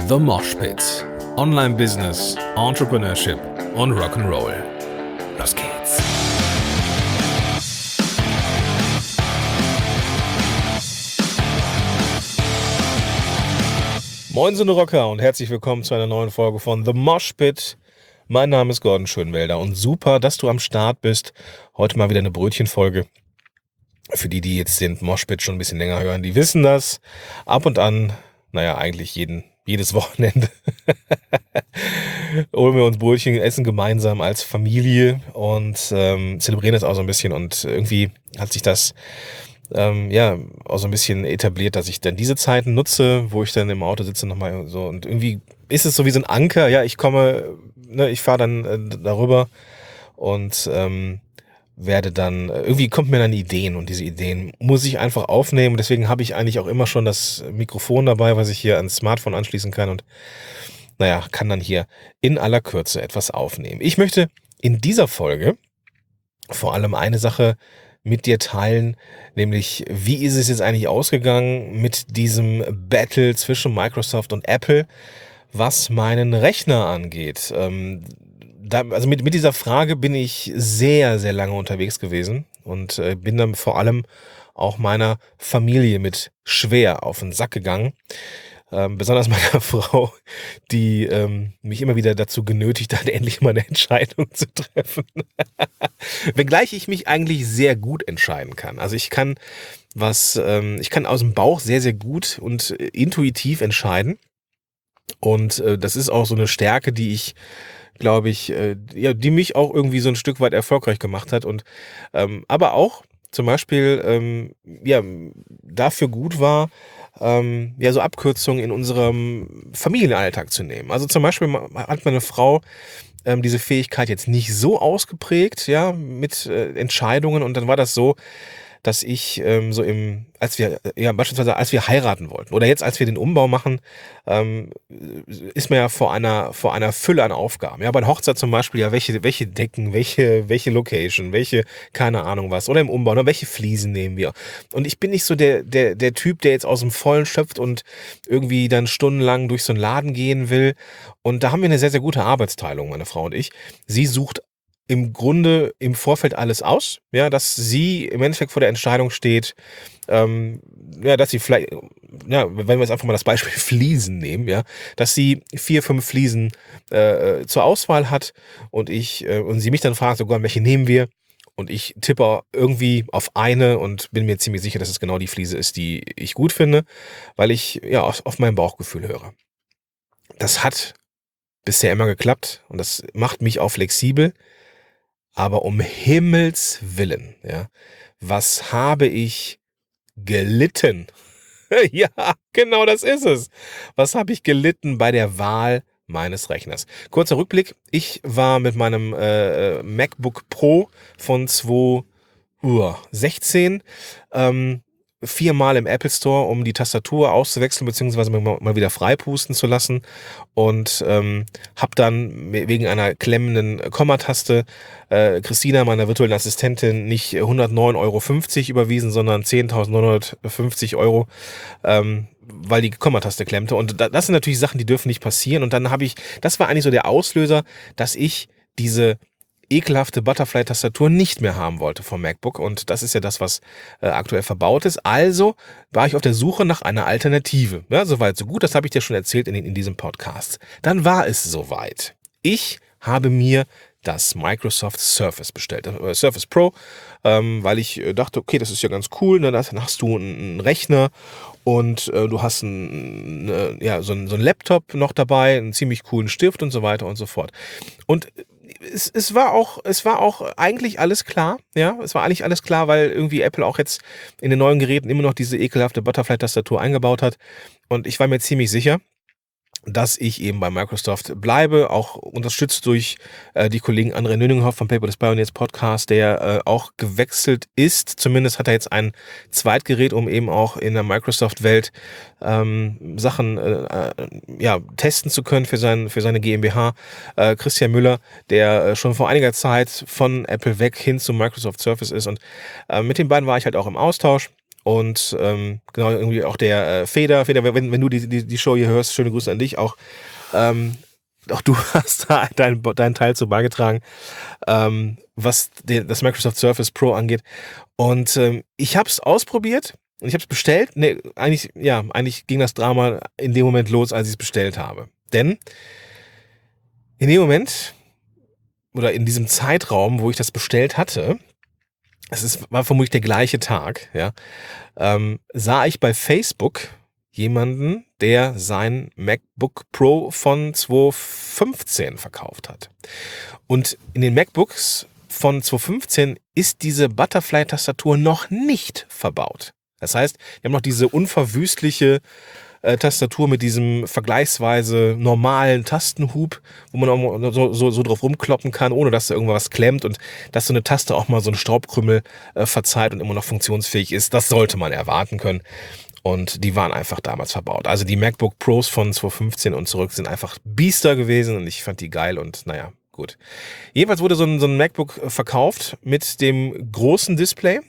The Mosh Pit. Online Business, Entrepreneurship und Rock'n'Roll. Los geht's. Moin, Sonne Rocker, und herzlich willkommen zu einer neuen Folge von The Mosh Pit. Mein Name ist Gordon Schönwelder und super, dass du am Start bist. Heute mal wieder eine Brötchenfolge. Für die jetzt den Mosh Pit schon ein bisschen länger hören, die wissen das. Ab und an, eigentlich jedes Wochenende holen wir uns Brötchen, essen gemeinsam als Familie und zelebrieren das auch so ein bisschen. Und irgendwie hat sich das auch so ein bisschen etabliert, dass ich dann diese Zeiten nutze, wo ich dann im Auto sitze nochmal so. Und irgendwie ist es so wie so ein Anker. Ja, ich fahre dann darüber und werde dann, irgendwie kommt mir dann Ideen und diese Ideen muss ich einfach aufnehmen. Deswegen habe ich eigentlich auch immer schon das Mikrofon dabei, was ich hier ans Smartphone anschließen kann und kann dann hier in aller Kürze etwas aufnehmen. Ich möchte in dieser Folge vor allem eine Sache mit dir teilen, nämlich wie ist es jetzt eigentlich ausgegangen mit diesem Battle zwischen Microsoft und Apple, was meinen Rechner angeht. Mit dieser Frage bin ich sehr, sehr lange unterwegs gewesen und bin dann vor allem auch meiner Familie mit schwer auf den Sack gegangen. Besonders meiner Frau, die mich immer wieder dazu genötigt hat, endlich mal eine Entscheidung zu treffen. Wenngleich ich mich eigentlich sehr gut entscheiden kann. Also ich kann aus dem Bauch sehr, sehr gut und intuitiv entscheiden. Und das ist auch so eine Stärke, die ich, glaube ich, die mich auch irgendwie so ein Stück weit erfolgreich gemacht hat und aber auch zum Beispiel dafür gut war, so Abkürzungen in unserem Familienalltag zu nehmen. Also zum Beispiel hat meine Frau diese Fähigkeit jetzt nicht so ausgeprägt, mit Entscheidungen, und dann war das so, dass ich als wir heiraten wollten oder jetzt, als wir den Umbau machen, ist man ja vor einer Fülle an Aufgaben. Ja, bei der Hochzeit zum Beispiel, welche Decken, welche Location, welche, keine Ahnung was, oder im Umbau, ne, welche Fliesen nehmen wir. Und ich bin nicht so der Typ, der jetzt aus dem Vollen schöpft und irgendwie dann stundenlang durch so einen Laden gehen will. Und da haben wir eine sehr, sehr gute Arbeitsteilung, meine Frau und ich. Sie sucht im Grunde im Vorfeld alles aus, dass sie im Endeffekt vor der Entscheidung steht, dass sie vielleicht, wenn wir jetzt einfach mal das Beispiel Fliesen nehmen, dass sie 4, 5 Fliesen zur Auswahl hat und sie mich dann fragt, sogar, welche nehmen wir? Und ich tippe irgendwie auf eine und bin mir ziemlich sicher, dass es genau die Fliese ist, die ich gut finde, weil ich auf mein Bauchgefühl höre. Das hat bisher immer geklappt und das macht mich auch flexibel. Aber um Himmels Willen, was habe ich gelitten? Ja, genau, das ist es. Was habe ich gelitten bei der Wahl meines Rechners? Kurzer Rückblick. Ich war mit meinem MacBook Pro von 2016 viermal im Apple Store, um die Tastatur auszuwechseln beziehungsweise mal wieder freipusten zu lassen, und habe dann wegen einer klemmenden Kommataste Christina, meiner virtuellen Assistentin, nicht 109,50 € überwiesen, sondern 10.950 €, weil die Kommataste klemmte. Und das sind natürlich Sachen, die dürfen nicht passieren. Und dann das war eigentlich so der Auslöser, dass ich diese ekelhafte Butterfly-Tastatur nicht mehr haben wollte vom MacBook, und das ist ja das, was aktuell verbaut ist. Also war ich auf der Suche nach einer Alternative. Ja, soweit, so gut, das habe ich dir schon erzählt in diesem Podcast. Dann war es soweit. Ich habe mir das Microsoft Surface bestellt, Surface Pro, weil ich dachte, okay, das ist ja ganz cool, ne? Dann hast du einen Rechner und du hast so einen Laptop noch dabei, einen ziemlich coolen Stift und so weiter und so fort. Und es war auch eigentlich alles klar, es war eigentlich alles klar, weil irgendwie Apple auch jetzt in den neuen Geräten immer noch diese ekelhafte Butterfly-Tastatur eingebaut hat, und ich war mir ziemlich sicher, dass ich eben bei Microsoft bleibe, auch unterstützt durch die Kollegen André Nüninghoff vom Paperless Pioneers Podcast, der auch gewechselt ist. Zumindest hat er jetzt ein Zweitgerät, um eben auch in der Microsoft-Welt Sachen testen zu können für seine GmbH. Christian Müller, der schon vor einiger Zeit von Apple weg hin zu Microsoft Surface ist, und mit den beiden war ich halt auch im Austausch. Und genau, irgendwie auch der Feder, wenn du die Show hier hörst, schöne Grüße an dich. Auch du hast da deinen Teil zu beigetragen, was das Microsoft Surface Pro angeht. Und ich habe es ausprobiert und ich habe es bestellt. Nee, eigentlich ging das Drama in dem Moment los, als ich es bestellt habe. Denn in dem Moment oder in diesem Zeitraum, wo ich das bestellt hatte, war vermutlich der gleiche Tag, ja, sah ich bei Facebook jemanden, der sein MacBook Pro von 2015 verkauft hat. Und in den MacBooks von 2015 ist diese Butterfly-Tastatur noch nicht verbaut. Das heißt, wir haben noch diese unverwüstliche Tastatur mit diesem vergleichsweise normalen Tastenhub, wo man auch so drauf rumkloppen kann, ohne dass da irgendwas klemmt und dass so eine Taste auch mal so einen Staubkrümmel verzeiht und immer noch funktionsfähig ist. Das sollte man erwarten können. Und die waren einfach damals verbaut. Also die MacBook Pros von 2015 und zurück sind einfach Biester gewesen und ich fand die geil und naja, gut. Jedenfalls wurde so ein MacBook verkauft mit dem großen Display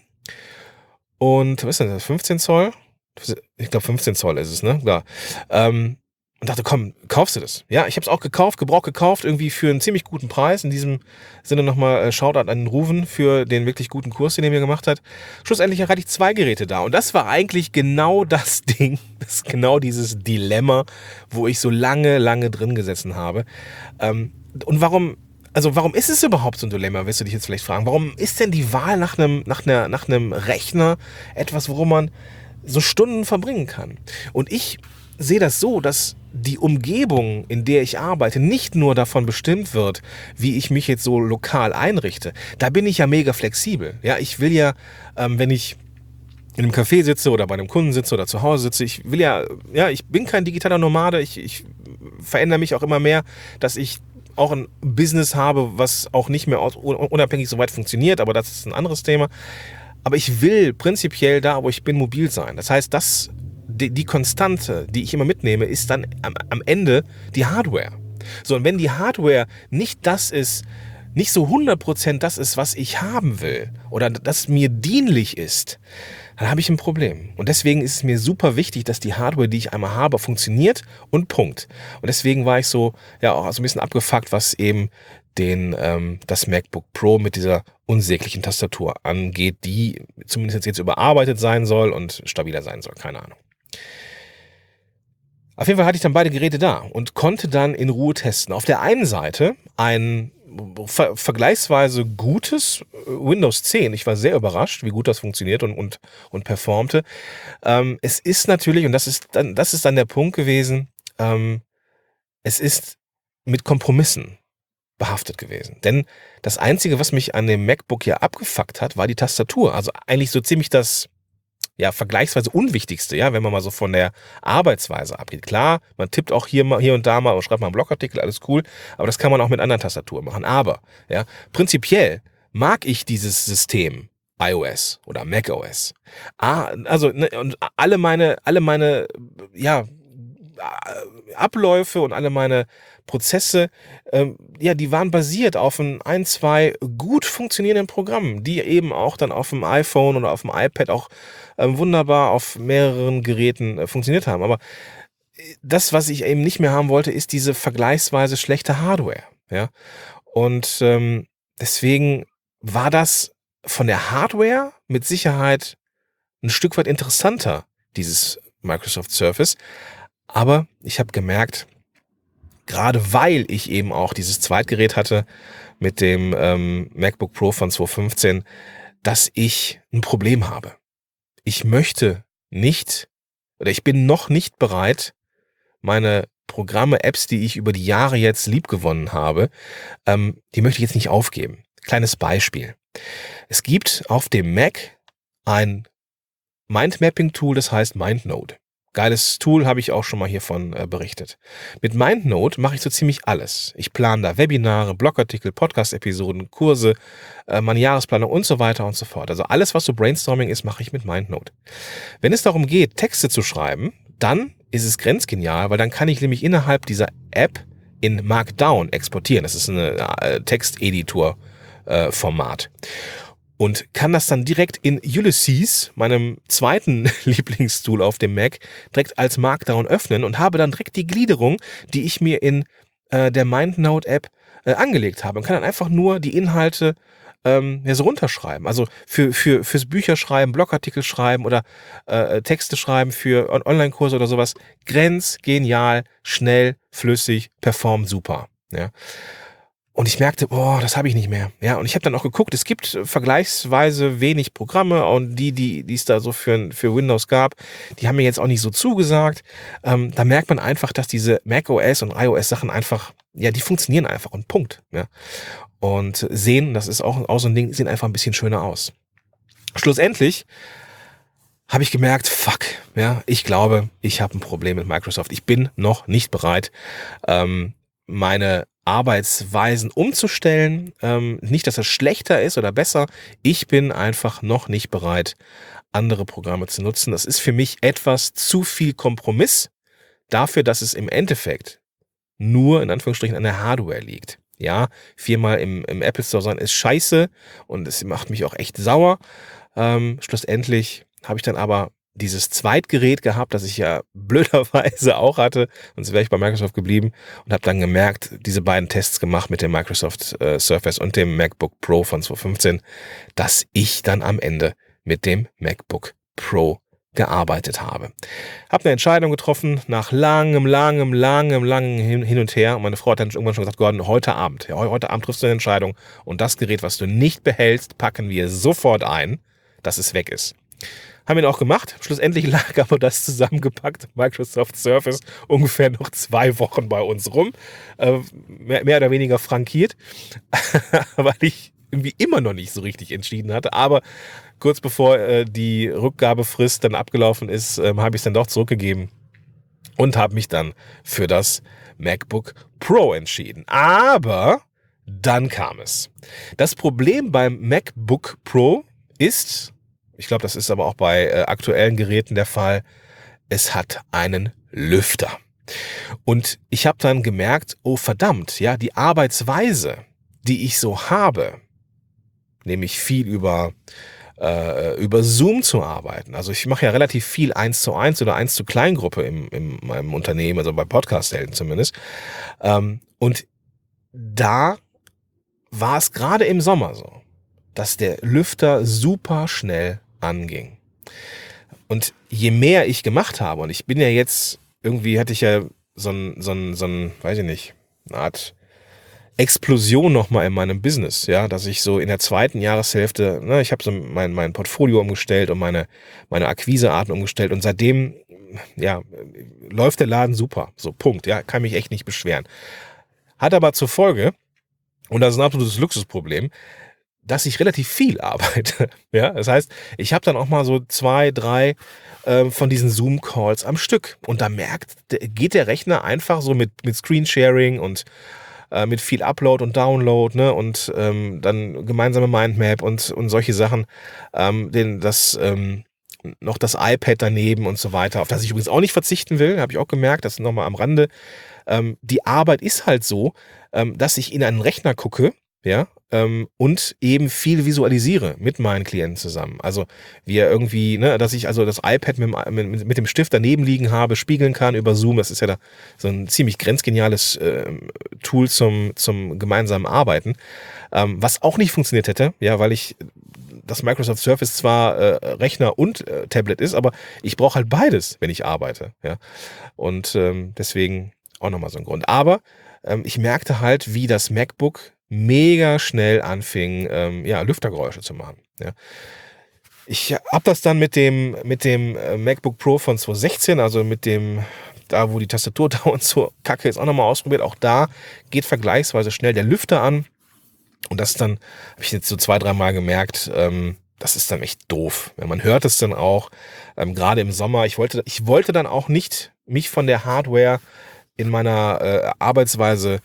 und, was ist denn das, 15 Zoll? Ich glaube 15 Zoll ist es, ne? Klar. Und dachte, komm, kaufst du das? Ja, ich habe es auch gebraucht gekauft, irgendwie für einen ziemlich guten Preis. In diesem Sinne nochmal Shoutout an den Ruven für den wirklich guten Kurs, den er mir gemacht hat. Schlussendlich hatte ich 2 Geräte da. Und das war eigentlich genau das Ding, das ist genau dieses Dilemma, wo ich so lange drin gesessen habe. Und warum ist es überhaupt so ein Dilemma, wirst du dich jetzt vielleicht fragen. Warum ist denn die Wahl nach einem Rechner etwas, worum man so Stunden verbringen kann? Und ich sehe das so, dass die Umgebung, in der ich arbeite, nicht nur davon bestimmt wird, wie ich mich jetzt so lokal einrichte. Da bin ich ja mega flexibel. Ja, ich will ja, wenn ich in einem Café sitze oder bei einem Kunden sitze oder zu Hause sitze, ich bin kein digitaler Nomade, ich verändere mich auch immer mehr, dass ich auch ein Business habe, was auch nicht mehr unabhängig so weit funktioniert, aber das ist ein anderes Thema. Aber ich will prinzipiell da, wo ich bin, mobil sein. Das heißt, die Konstante, die ich immer mitnehme, ist dann am Ende die Hardware. So, und wenn die Hardware nicht so 100% das ist, was ich haben will oder das mir dienlich ist, dann habe ich ein Problem. Und deswegen ist es mir super wichtig, dass die Hardware, die ich einmal habe, funktioniert und Punkt. Und deswegen war ich so, ja, auch so ein bisschen abgefuckt, was eben das MacBook Pro mit dieser unsäglichen Tastatur angeht, die zumindest jetzt überarbeitet sein soll und stabiler sein soll. Keine Ahnung. Auf jeden Fall hatte ich dann beide Geräte da und konnte dann in Ruhe testen. Auf der einen Seite ein vergleichsweise gutes Windows 10. Ich war sehr überrascht, wie gut das funktioniert und performte. Es ist natürlich, und das ist dann der Punkt gewesen, es ist mit Kompromissen behaftet gewesen. Denn das Einzige, was mich an dem MacBook hier abgefuckt hat, war die Tastatur. Also eigentlich so ziemlich das vergleichsweise Unwichtigste, ja, wenn man mal so von der Arbeitsweise abgeht. Klar, man tippt auch hier und da mal und schreibt mal einen Blogartikel, alles cool, aber das kann man auch mit anderen Tastaturen machen. Aber, ja, prinzipiell mag ich dieses System iOS oder macOS. Also, ne, und alle meine Abläufe und alle meine Prozesse, die waren basiert auf ein, zwei gut funktionierenden Programmen, die eben auch dann auf dem iPhone oder auf dem iPad auch wunderbar auf mehreren Geräten funktioniert haben. Aber das, was ich eben nicht mehr haben wollte, ist diese vergleichsweise schlechte Hardware. Ja? Und deswegen war das von der Hardware mit Sicherheit ein Stück weit interessanter, dieses Microsoft Surface. Aber ich habe gemerkt, gerade weil ich eben auch dieses Zweitgerät hatte mit dem MacBook Pro von 2015, dass ich ein Problem habe. Ich möchte nicht oder ich bin noch nicht bereit, meine Programme, Apps, die ich über die Jahre jetzt liebgewonnen habe, die möchte ich jetzt nicht aufgeben. Kleines Beispiel. Es gibt auf dem Mac ein Mindmapping-Tool, das heißt MindNote. Geiles Tool, habe ich auch schon mal hiervon berichtet. Mit MindNote mache ich so ziemlich alles. Ich plane da Webinare, Blogartikel, Podcast-Episoden, Kurse, meine Jahresplanung und so weiter und so fort. Also alles, was so Brainstorming ist, mache ich mit MindNote. Wenn es darum geht, Texte zu schreiben, dann ist es grenzgenial, weil dann kann ich nämlich innerhalb dieser App in Markdown exportieren. Das ist ein Texteditor-Format. und kann das dann direkt in Ulysses, meinem zweiten Lieblingstool auf dem Mac, direkt als Markdown öffnen und habe dann direkt die Gliederung, die ich mir in der MindNote-App angelegt habe und kann dann einfach nur die Inhalte so runterschreiben. Also fürs Bücherschreiben, Blogartikel schreiben oder Texte schreiben für Online-Kurse oder sowas. Grenzgenial, schnell, flüssig, performt super. Ja. Und ich merkte, boah, das habe ich nicht mehr. Ja, und ich habe dann auch geguckt, es gibt vergleichsweise wenig Programme und die es da so für Windows gab, die haben mir jetzt auch nicht so zugesagt. Da merkt man einfach, dass diese macOS und iOS-Sachen einfach, ja, die funktionieren einfach und Punkt. Ja. Und sehen, das ist auch so ein Ding, sehen einfach ein bisschen schöner aus. Schlussendlich habe ich gemerkt, fuck, ja, ich glaube, ich habe ein Problem mit Microsoft. Ich bin noch nicht bereit, meine Arbeitsweisen umzustellen. Nicht, dass es schlechter ist oder besser. Ich bin einfach noch nicht bereit, andere Programme zu nutzen. Das ist für mich etwas zu viel Kompromiss dafür, dass es im Endeffekt nur in Anführungsstrichen an der Hardware liegt. Ja, 4-mal im Apple Store sein ist scheiße und es macht mich auch echt sauer. Schlussendlich habe ich dann aber dieses Zweitgerät gehabt, das ich ja blöderweise auch hatte, sonst wäre ich bei Microsoft geblieben und habe dann gemerkt, diese beiden Tests gemacht mit dem Microsoft Surface und dem MacBook Pro von 2015, dass ich dann am Ende mit dem MacBook Pro gearbeitet habe. Habe eine Entscheidung getroffen nach langem Hin und Her. Und meine Frau hat dann irgendwann schon gesagt, Gordon, heute Abend triffst du eine Entscheidung und das Gerät, was du nicht behältst, packen wir sofort ein, dass es weg ist. Haben wir ihn auch gemacht. Schlussendlich lag aber das zusammengepackte Microsoft Surface ungefähr noch 2 Wochen bei uns rum. Mehr oder weniger frankiert, weil ich irgendwie immer noch nicht so richtig entschieden hatte. Aber kurz bevor die Rückgabefrist dann abgelaufen ist, habe ich es dann doch zurückgegeben und habe mich dann für das MacBook Pro entschieden. Aber dann kam es. Das Problem beim MacBook Pro ist, ich glaube, das ist aber auch bei aktuellen Geräten der Fall, es hat einen Lüfter. Und ich habe dann gemerkt, oh verdammt, ja, die Arbeitsweise, die ich so habe, nämlich viel über Zoom zu arbeiten. Also ich mache ja relativ viel 1:1 oder 1 zu Kleingruppe in meinem Unternehmen, also bei Podcast-Helden zumindest. Und da war es gerade im Sommer so, dass der Lüfter super schnell anging. Und je mehr ich gemacht habe, und ich bin ja jetzt, irgendwie hatte ich ja so ein, weiß ich nicht, eine Art Explosion nochmal in meinem Business, ja, dass ich so in der zweiten Jahreshälfte, ich habe so mein Portfolio umgestellt und meine Akquisearten umgestellt und seitdem, ja, läuft der Laden super, so Punkt, ja, kann mich echt nicht beschweren. Hat aber zur Folge, und das ist ein absolutes Luxusproblem, dass ich relativ viel arbeite, ja, das heißt, ich habe dann auch mal so 2, 3 von diesen Zoom-Calls am Stück und da geht der Rechner einfach so mit Screensharing und mit viel Upload und Download, ne, und dann gemeinsame Mindmap und solche Sachen, noch das iPad daneben und so weiter, auf das ich übrigens auch nicht verzichten will, habe ich auch gemerkt, das nochmal am Rande. Die Arbeit ist halt so, dass ich in einen Rechner gucke, ja, und eben viel visualisiere mit meinen Klienten zusammen. Also wir irgendwie, ne, dass ich also das iPad mit dem Stift daneben liegen habe, spiegeln kann über Zoom. Das ist ja da so ein ziemlich grenzgeniales Tool zum gemeinsamen Arbeiten, was auch nicht funktioniert hätte, ja, weil das Microsoft Surface zwar Rechner und Tablet ist, aber ich brauche halt beides, wenn ich arbeite, ja. Und deswegen auch nochmal so ein Grund. Aber ich merkte halt, wie das MacBook mega schnell anfing, Lüftergeräusche zu machen. Ja. Ich habe das dann mit dem MacBook Pro von 2016, also mit dem, da wo die Tastatur dauernd so kacke ist, auch nochmal ausprobiert. Auch da geht vergleichsweise schnell der Lüfter an. Und das dann, habe ich jetzt so 2, 3 Mal gemerkt, das ist dann echt doof. Ja, man hört es dann auch, gerade im Sommer. Ich wollte dann auch nicht mich von der Hardware in meiner Arbeitsweise,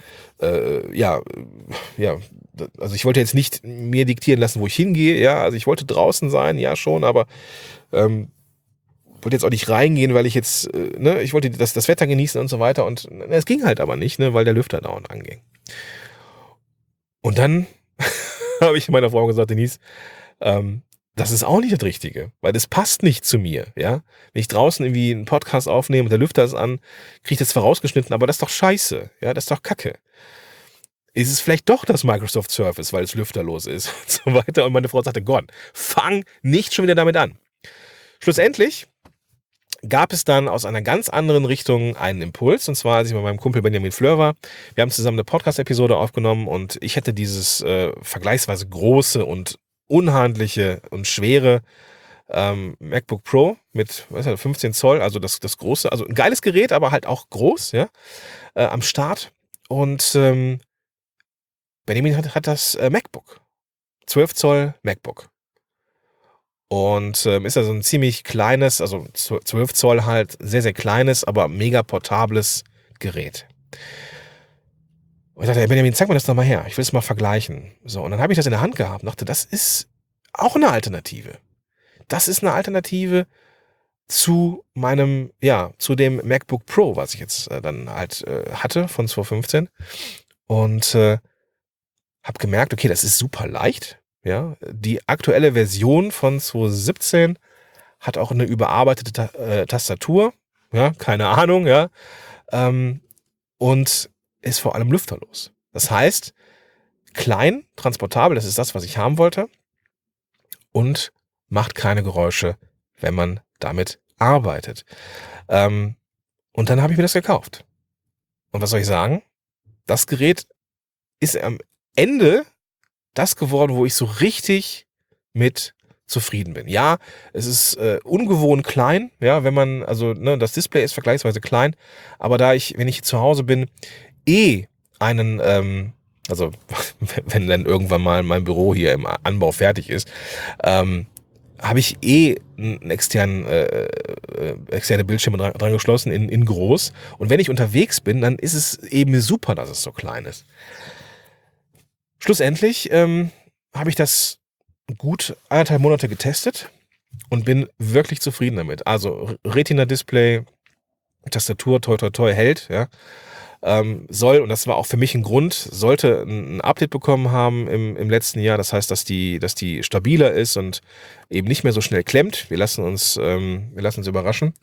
also ich wollte jetzt nicht mir diktieren lassen, wo ich hingehe, ja, also ich wollte draußen sein, ja schon, aber wollte jetzt auch nicht reingehen, weil ich jetzt, ich wollte das Wetter genießen und so weiter und es ging halt aber nicht, ne, weil der Lüfter dauernd anging. Und dann habe ich meiner Frau gesagt, Denise, Das ist auch nicht das Richtige, weil das passt nicht zu mir, ja. Wenn ich draußen irgendwie einen Podcast aufnehme und der Lüfter ist an, kriege ich das zwar rausgeschnitten, aber das ist doch scheiße, ja, das ist doch Kacke. Ist es vielleicht doch das Microsoft Surface, weil es lüfterlos ist und so weiter. Und meine Frau sagte, Gott, fang nicht schon wieder damit an. Schlussendlich gab es dann aus einer ganz anderen Richtung einen Impuls. Und zwar, als ich mit meinem Kumpel Benjamin Fleur war. Wir haben zusammen eine Podcast-Episode aufgenommen und ich hätte dieses vergleichsweise große und unhandliche und schwere MacBook Pro mit 15 Zoll, also das große, also ein geiles Gerät, aber halt auch groß, ja, am Start. Und Benjamin hat das MacBook. 12 Zoll MacBook. Und ist also ein ziemlich kleines, also 12 Zoll halt, sehr, sehr kleines, aber mega portables Gerät. Und ich dachte, hey Benjamin, zeig mir das doch mal her. Ich will es mal vergleichen. So, und dann habe ich das in der Hand gehabt und dachte, das ist auch eine Alternative. Das ist eine Alternative zu meinem, ja, zu dem MacBook Pro, was ich jetzt dann halt hatte von 2015. Und habe gemerkt, okay, das ist super leicht. Ja, die aktuelle Version von 2017 hat auch eine überarbeitete Tastatur. Ja, keine Ahnung, ja. Und ist vor allem lüfterlos. Das heißt, klein, transportabel, das ist das, was ich haben wollte. Und macht keine Geräusche, wenn man damit arbeitet. Und dann habe ich mir das gekauft. Und was soll ich sagen? Das Gerät ist am Ende das geworden, wo ich so richtig mit zufrieden bin. Ja, es ist ungewohnt klein, ja, wenn man, also ne, das Display ist vergleichsweise klein, aber da ich, wenn ich zu Hause bin, einen, also wenn dann irgendwann mal mein Büro hier im Anbau fertig ist, habe ich einen externe Bildschirme dran geschlossen in groß. Und wenn ich unterwegs bin, dann ist es eben super, dass es so klein ist. Schlussendlich habe ich das gut 1,5 Monate getestet und bin wirklich zufrieden damit. Also Retina-Display, Tastatur, toi toi toi hält, ja. Soll, und das war auch für mich ein Grund, sollte ein Update bekommen haben im letzten Jahr. Das heißt, dass die stabiler ist und eben nicht mehr so schnell klemmt. Wir lassen uns überraschen.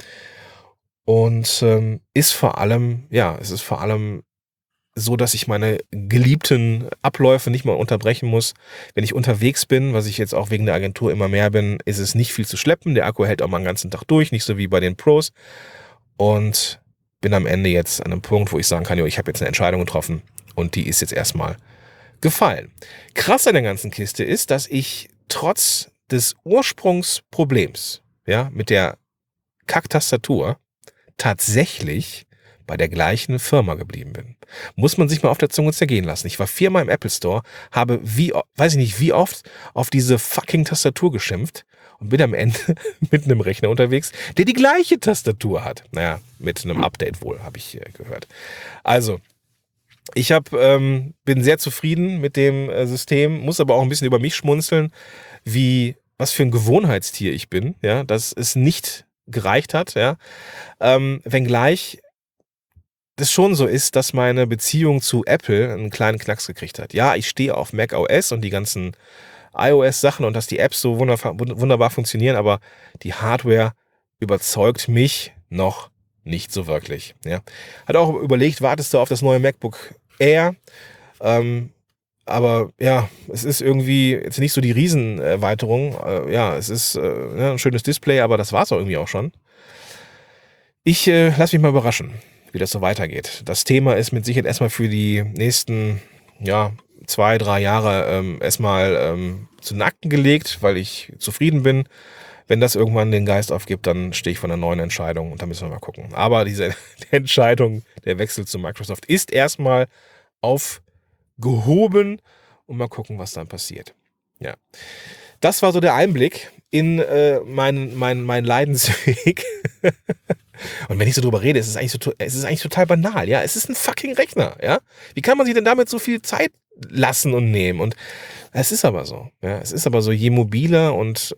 Und ist vor allem, ja, es ist vor allem so, dass ich meine geliebten Abläufe nicht mal unterbrechen muss. Wenn ich unterwegs bin, was ich jetzt auch wegen der Agentur immer mehr bin, ist es nicht viel zu schleppen. Der Akku hält auch mal einen ganzen Tag durch, nicht so wie bei den Pros. Und bin am Ende jetzt an einem Punkt, wo ich sagen kann, jo, ich habe jetzt eine Entscheidung getroffen und die ist jetzt erstmal gefallen. Krass an der ganzen Kiste ist, dass ich trotz des Ursprungsproblems, ja, mit der Kacktastatur tatsächlich bei der gleichen Firma geblieben bin. Muss man sich mal auf der Zunge zergehen lassen. Ich war 4-mal im Apple Store, habe weiß ich nicht wie oft auf diese fucking Tastatur geschimpft und bin am Ende mit einem Rechner unterwegs, der die gleiche Tastatur hat. Naja, mit einem Update wohl, habe ich gehört. Also, ich bin sehr zufrieden mit dem System, muss aber auch ein bisschen über mich schmunzeln, was für ein Gewohnheitstier ich bin, ja, dass es nicht gereicht hat, ja. Wenngleich das schon so ist, dass meine Beziehung zu Apple einen kleinen Knacks gekriegt hat. Ja, ich stehe auf Mac OS und die ganzen iOS-Sachen und dass die Apps so wunderbar funktionieren, aber die Hardware überzeugt mich noch nicht so wirklich. Ja. Hat auch überlegt, wartest du auf das neue MacBook Air? Aber ja, es ist irgendwie jetzt nicht so die Riesenerweiterung. Ja, es ist ein schönes Display, aber das war es auch irgendwie auch schon. Ich lasse mich mal überraschen, wie das so weitergeht. Das Thema ist mit Sicherheit erstmal für die nächsten 2-3 Jahre erstmal zu den Akten gelegt, weil ich zufrieden bin. Wenn das irgendwann den Geist aufgibt, dann stehe ich vor einer neuen Entscheidung und da müssen wir mal gucken. Aber diese Entscheidung, der Wechsel zu Microsoft, ist erstmal aufgehoben und mal gucken, was dann passiert. Ja. Das war so der Einblick in mein Leidensweg. Und wenn ich so drüber rede, es ist eigentlich total banal, ja. Es ist ein fucking Rechner, ja. Wie kann man sich denn damit so viel Zeit lassen und nehmen? Und es ist aber so, ja. Es ist aber so, je mobiler und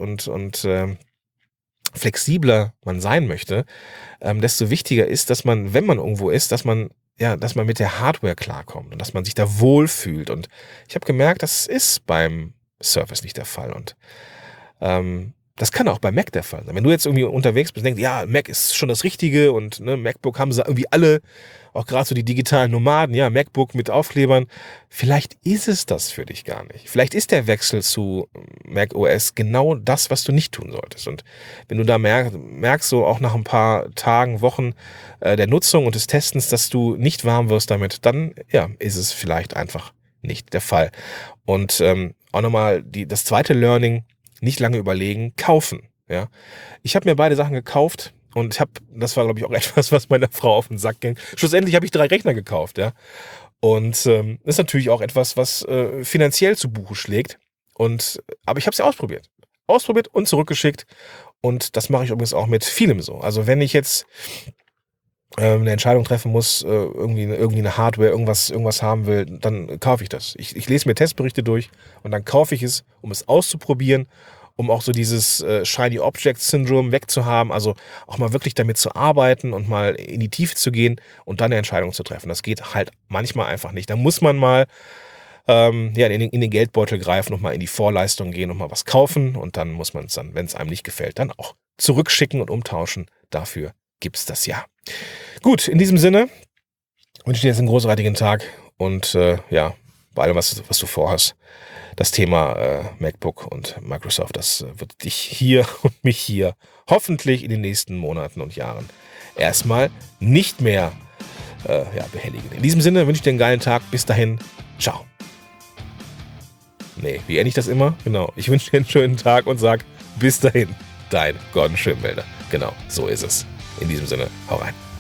flexibler man sein möchte, desto wichtiger ist, dass man, wenn man irgendwo ist, dass man mit der Hardware klarkommt und dass man sich da wohlfühlt. Und ich habe gemerkt, das ist beim Surface nicht der Fall. Und das kann auch bei Mac der Fall sein. Wenn du jetzt irgendwie unterwegs bist und denkst, ja, Mac ist schon das Richtige und ne, MacBook haben sie irgendwie alle, auch gerade so die digitalen Nomaden, ja, MacBook mit Aufklebern. Vielleicht ist es das für dich gar nicht. Vielleicht ist der Wechsel zu Mac OS genau das, was du nicht tun solltest. Und wenn du da merkst so auch nach ein paar Tagen, Wochen der Nutzung und des Testens, dass du nicht warm wirst damit, dann ja, ist es vielleicht einfach nicht der Fall. Und auch nochmal das zweite Learning, nicht lange überlegen, kaufen. Ja, ich habe mir beide Sachen gekauft und das war glaube ich auch etwas, was meiner Frau auf den Sack ging. Schlussendlich habe ich 3 Rechner gekauft, ja. Und ist natürlich auch etwas, was finanziell zu Buche schlägt. Aber ich habe es ja ausprobiert und zurückgeschickt. Und das mache ich übrigens auch mit vielem so. Also wenn ich jetzt eine Entscheidung treffen muss, irgendwie eine Hardware, irgendwas haben will, dann kaufe ich das. Ich lese mir Testberichte durch und dann kaufe ich es, um es auszuprobieren, um auch so dieses Shiny Object Syndrome wegzuhaben, also auch mal wirklich damit zu arbeiten und mal in die Tiefe zu gehen und dann eine Entscheidung zu treffen. Das geht halt manchmal einfach nicht. Da muss man mal in den Geldbeutel greifen und mal in die Vorleistung gehen und mal was kaufen und dann muss man es dann, wenn es einem nicht gefällt, dann auch zurückschicken und umtauschen. Dafür gibt's das ja. Gut, in diesem Sinne wünsche ich dir jetzt einen großartigen Tag und bei allem, was du vorhast. Das Thema MacBook und Microsoft, das wird dich hier und mich hier hoffentlich in den nächsten Monaten und Jahren erstmal nicht mehr behelligen. In diesem Sinne wünsche ich dir einen geilen Tag. Bis dahin, ciao. Nee, wie ende ich das immer? Genau, ich wünsche dir einen schönen Tag und sag bis dahin, dein Gordon Schönwälder. Genau, so ist es. In diesem Sinne, hau rein.